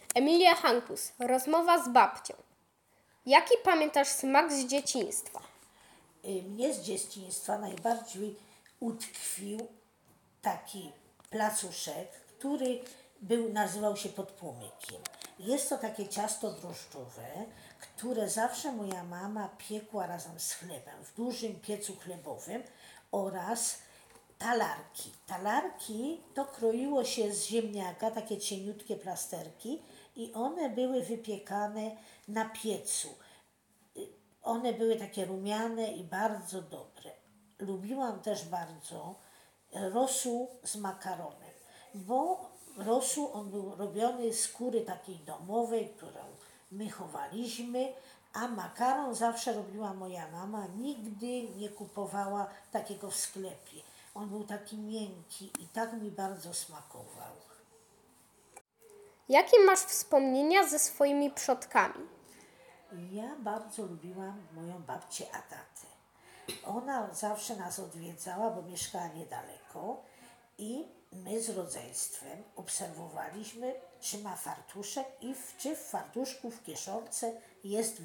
Emilia Hankus, rozmowa z babcią. Jaki pamiętasz smak z dzieciństwa? Mnie z dzieciństwa najbardziej utkwił taki placuszek, który nazywał się podpłomykiem. Jest to takie ciasto drożdżowe, które zawsze moja mama piekła razem z chlebem w dużym piecu chlebowym oraz talarki. Talarki to kroiło się z ziemniaka, takie cieniutkie plasterki i one były wypiekane na piecu. One były takie rumiane i bardzo dobre. Lubiłam też bardzo rosół z makaronem, bo rosół on był robiony z skóry takiej domowej, którą my chowaliśmy, a makaron zawsze robiła moja mama, nigdy nie kupowała takiego w sklepie. On był taki miękki i tak mi bardzo smakował. Jakie masz wspomnienia ze swoimi przodkami? Ja bardzo lubiłam moją babcię Agatę. Ona zawsze nas odwiedzała, bo mieszkała niedaleko i my z rodzeństwem obserwowaliśmy, czy ma fartuszek i czy w fartuszku, w kieszonce jest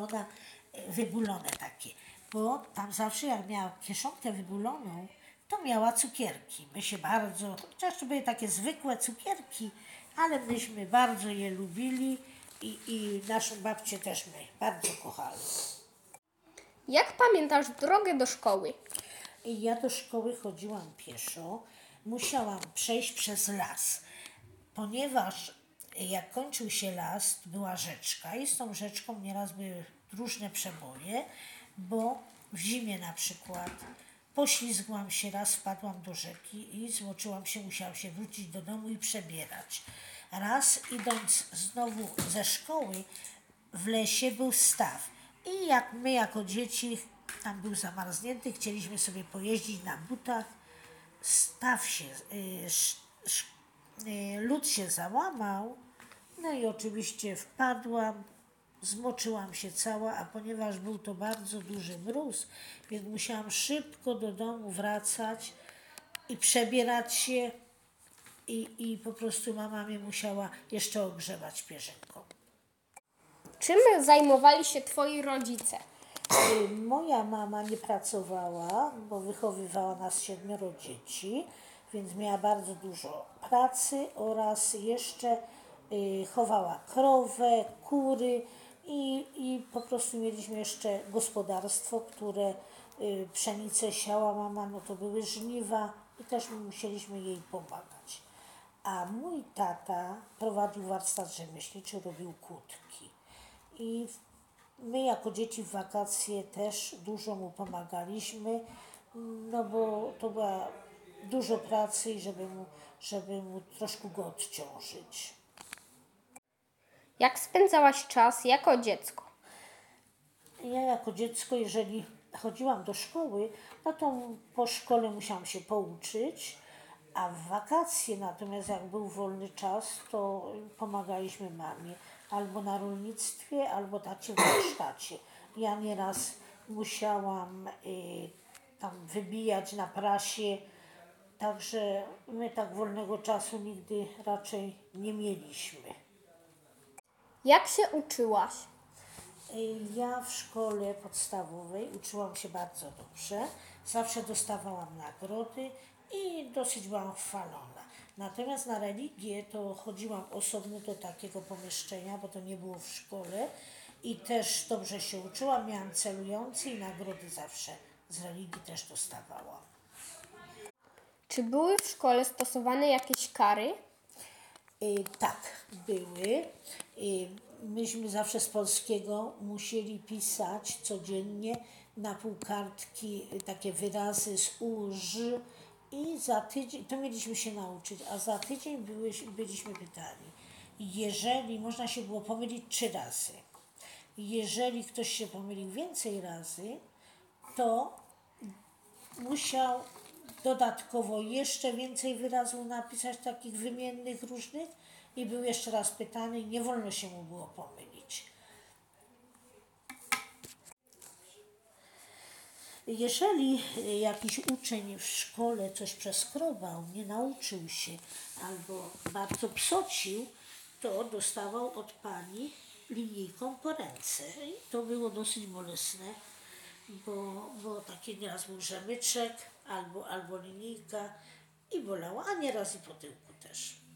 wybulone takie. Bo tam zawsze jak miała kieszonkę wybuloną, to miała cukierki. My się bardzo, chociaż to były takie zwykłe cukierki, ale myśmy bardzo je lubili i naszą babcię też my bardzo kochali. Jak pamiętasz drogę do szkoły? Ja do szkoły chodziłam pieszo, musiałam przejść przez las, ponieważ jak kończył się las, była rzeczka i z tą rzeczką nieraz były różne przeboje, bo w zimie na przykład poślizgłam się, raz wpadłam do rzeki i zmoczyłam się, musiałam się wrócić do domu i przebierać. Raz idąc znowu ze szkoły, w lesie był staw i jak my jako dzieci, tam był zamarznięty, chcieliśmy sobie pojeździć na butach, staw się, lód się załamał, no i oczywiście wpadłam, zmoczyłam się cała, a ponieważ był to bardzo duży mróz, więc musiałam szybko do domu wracać i przebierać się i po prostu mama mnie musiała jeszcze ogrzewać pierzynką. Czym zajmowali się twoi rodzice? Moja mama nie pracowała, bo wychowywała nas 7 dzieci, więc miała bardzo dużo pracy oraz jeszcze chowała krowę, kury i po prostu mieliśmy jeszcze gospodarstwo, które pszenicę siała mama, no to były żniwa i też my musieliśmy jej pomagać. A mój tata prowadził warsztat rzemieślniczy, robił kłódki. I my jako dzieci w wakacje też dużo mu pomagaliśmy, no bo to była dużo pracy i żeby mu troszkę go odciążyć. Jak spędzałaś czas jako dziecko? Ja jako dziecko, jeżeli chodziłam do szkoły, no to po szkole musiałam się pouczyć, a w wakacje natomiast jak był wolny czas, to pomagaliśmy mamie albo na rolnictwie, albo tacie w warsztacie. Ja nieraz musiałam tam wybijać na prasie, także my tak wolnego czasu nigdy raczej nie mieliśmy. Jak się uczyłaś? Ja w szkole podstawowej uczyłam się bardzo dobrze, zawsze dostawałam nagrody i dosyć byłam chwalona. Natomiast na religię to chodziłam osobno do takiego pomieszczenia, bo to nie było w szkole i też dobrze się uczyłam, miałam celujący i nagrody zawsze z religii też dostawałam. Czy były w szkole stosowane jakieś kary? Tak, były. Myśmy zawsze z polskiego musieli pisać codziennie na pół kartki takie wyrazy z u, ż i za tydzień, to mieliśmy się nauczyć, a za tydzień byliśmy pytani. Jeżeli, można się było pomylić 3 razy. Jeżeli ktoś się pomylił więcej razy, to musiał dodatkowo jeszcze więcej wyrazów napisać, takich wymiennych różnych i był jeszcze raz pytany i nie wolno się mu było pomylić. Jeżeli jakiś uczeń w szkole coś przeskrobał, nie nauczył się albo bardzo psocił, to dostawał od pani linijką po ręce. I to było dosyć bolesne, bo taki nieraz był rzemyczek albo linijka i bolało, a nieraz i po tyłku też.